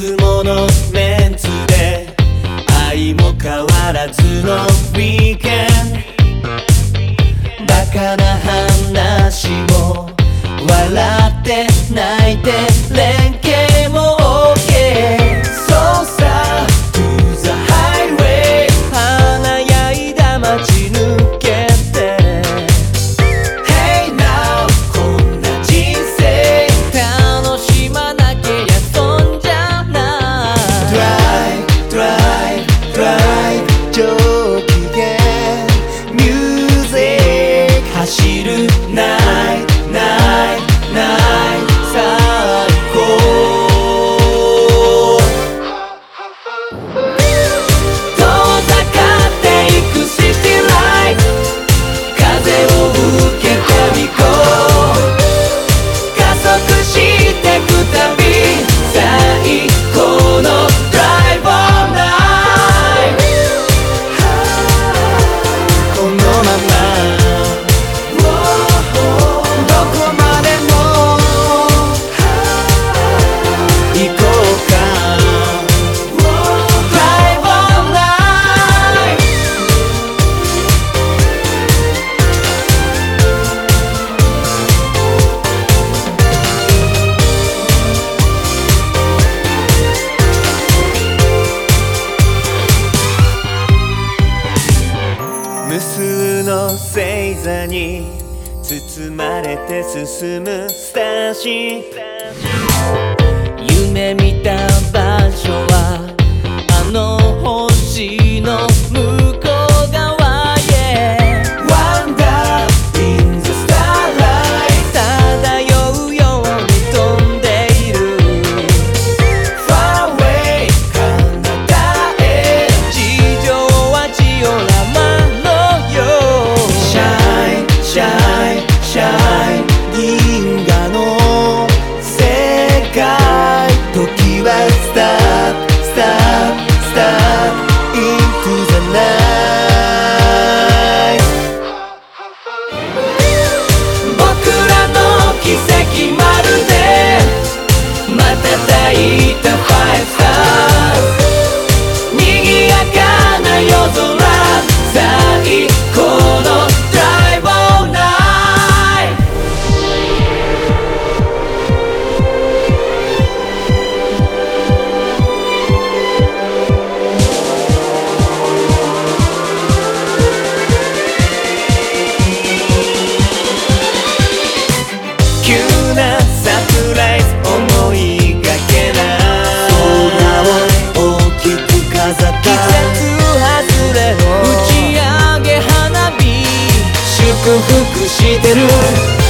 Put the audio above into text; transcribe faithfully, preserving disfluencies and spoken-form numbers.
つものメンツで愛も変わらずのウィーケンド、バカな話も笑って泣いて連携も OK、 そうさ To the highway 華やいだ街抜けて Hey now こんな人生楽しまなけりゃ損じゃない Drive drive drive 上機嫌ミュージック走るないないない最高遠ざかっていくシティライフ風を受けてみこう加速してくたび最高のドライブオンライフこのまま無数の星座に包まれて進むスターシー、夢見た場所はあの星の向こう側へ Wander in the starlight 漂うように飛んでいる Far away 彼方へ地上はジオラマShine, shine, shine 銀河の世界時はスタート、スタート、スタート Into the night 僕らの奇跡まるで瞬いたファイブスター賑やかな夜空最高の急なサプライズ思いがけない空を大きく飾った季節外れの打ち上げ花火祝福してる